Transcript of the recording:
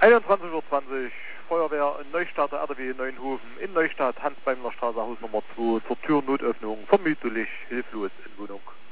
21:20 Uhr, Feuerwehr in Neustadt, der RDW Neuenhofen, in Neustadt, Hans-Beimler-Straße, Haus Nummer 2, zur Türnotöffnung, vermutlich hilflos in Wohnung.